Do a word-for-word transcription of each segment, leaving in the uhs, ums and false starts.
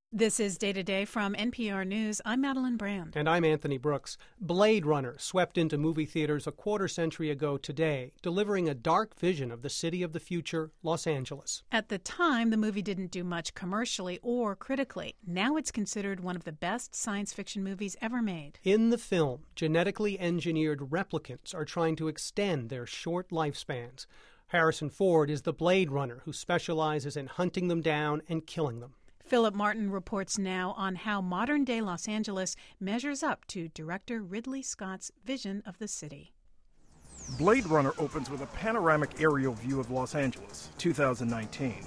This is Day to Day from N P R News. I'm Madeline Brand. And I'm Anthony Brooks. Blade Runner swept into movie theaters a quarter century ago today, delivering a dark vision of the city of the future, Los Angeles. At the time, the movie didn't do much commercially or critically. Now it's considered one of the best science fiction movies ever made. In the film, genetically engineered replicants are trying to extend their short lifespans. Harrison Ford is the Blade Runner who specializes in hunting them down and killing them. Philip Martin reports now on how modern-day Los Angeles measures up to director Ridley Scott's vision of the city. Blade Runner opens with a panoramic aerial view of Los Angeles, two thousand nineteen.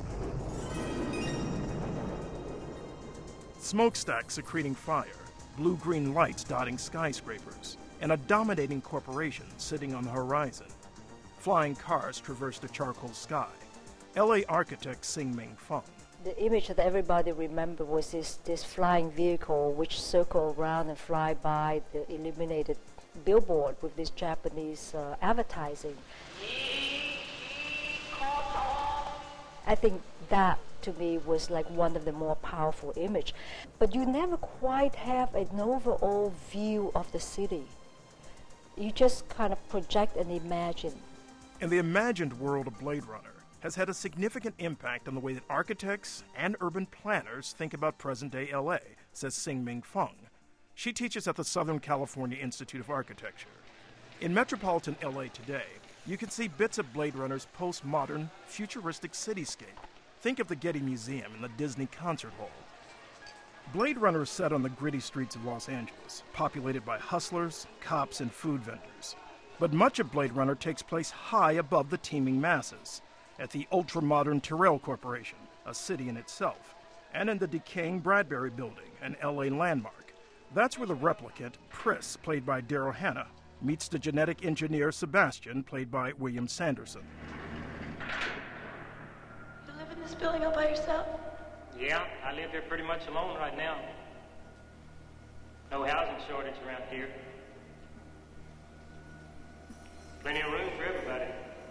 Smokestacks secreting fire, blue-green lights dotting skyscrapers, and a dominating corporation sitting on the horizon. Flying cars traverse the charcoal sky. L A architect Sing-Ming Fong. The image that everybody remembered was this, this flying vehicle which circled around and fly by the illuminated billboard with this Japanese uh, advertising. I think that, to me, was like one of the more powerful images. But you never quite have an overall view of the city. You just kind of project and imagine. And the imagined world of Blade Runner has had a significant impact on the way that architects and urban planners think about present-day L A, says Sing-Ming Fong. She teaches at the Southern California Institute of Architecture. In metropolitan L A today, you can see bits of Blade Runner's postmodern, futuristic cityscape. Think of the Getty Museum and the Disney Concert Hall. Blade Runner is set on the gritty streets of Los Angeles, populated by hustlers, cops, and food vendors. But much of Blade Runner takes place high above the teeming masses, at the ultra-modern Tyrrell Corporation, a city in itself, and in the decaying Bradbury Building, an L A landmark. That's where the replicant, Pris, played by Daryl Hannah, meets the genetic engineer Sebastian, played by William Sanderson. You live in this building all by yourself? Yeah, I live here pretty much alone right now. No housing shortage around here. Plenty of room for everybody.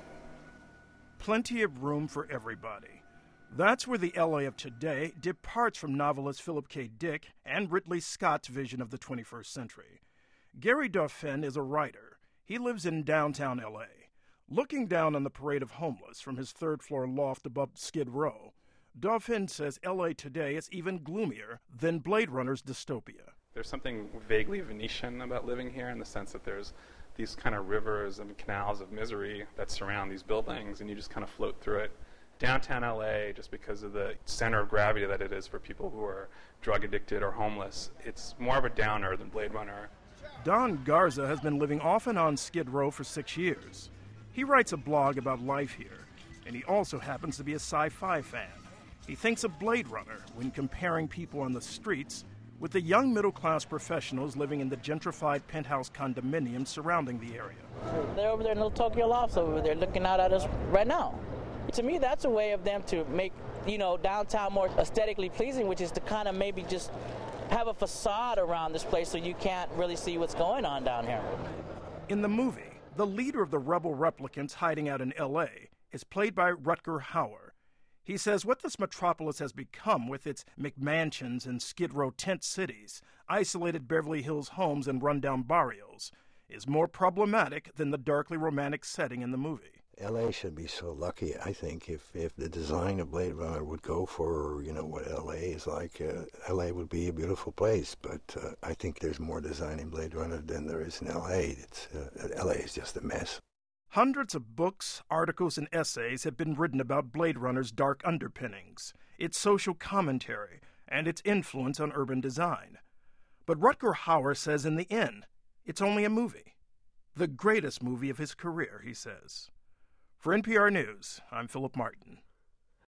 Plenty of room for everybody. That's where the L A of today departs from novelist Philip K. Dick and Ridley Scott's vision of the twenty-first century. Gary Dauphin is a writer. He lives in downtown L A. Looking down on the parade of homeless from his third-floor loft above Skid Row, Dauphin says L A today is even gloomier than Blade Runner's dystopia. There's something vaguely Venetian about living here in the sense that there's these kind of rivers and canals of misery that surround these buildings, and you just kind of float through it. Downtown L A, just because of the center of gravity that it is for people who are drug addicted or homeless, it's more of a downer than Blade Runner. Don Garza has been living off and on Skid Row for six years. He writes a blog about life here, and he also happens to be a sci-fi fan. He thinks of Blade Runner when comparing people on the streets with the young middle-class professionals living in the gentrified penthouse condominiums surrounding the area. They're over there in Little Tokyo Lofts over there looking out at us right now. To me, that's a way of them to make, you know, downtown more aesthetically pleasing, which is to kind of maybe just have a facade around this place so you can't really see what's going on down here. In the movie, the leader of the rebel replicants hiding out in L A is played by Rutger Hauer. He says what this metropolis has become with its McMansions and Skid Row tent cities, isolated Beverly Hills homes and rundown barrios, is more problematic than the darkly romantic setting in the movie. L A should be so lucky, I think, if, if the design of Blade Runner would go for, you know, what L A is like. Uh, L A would be a beautiful place, but uh, I think there's more design in Blade Runner than there is in L A. It's, uh, L A is just a mess. Hundreds of books, articles, and essays have been written about Blade Runner's dark underpinnings, its social commentary, and its influence on urban design. But Rutger Hauer says in the end, it's only a movie. The greatest movie of his career, he says. For N P R News, I'm Philip Martin.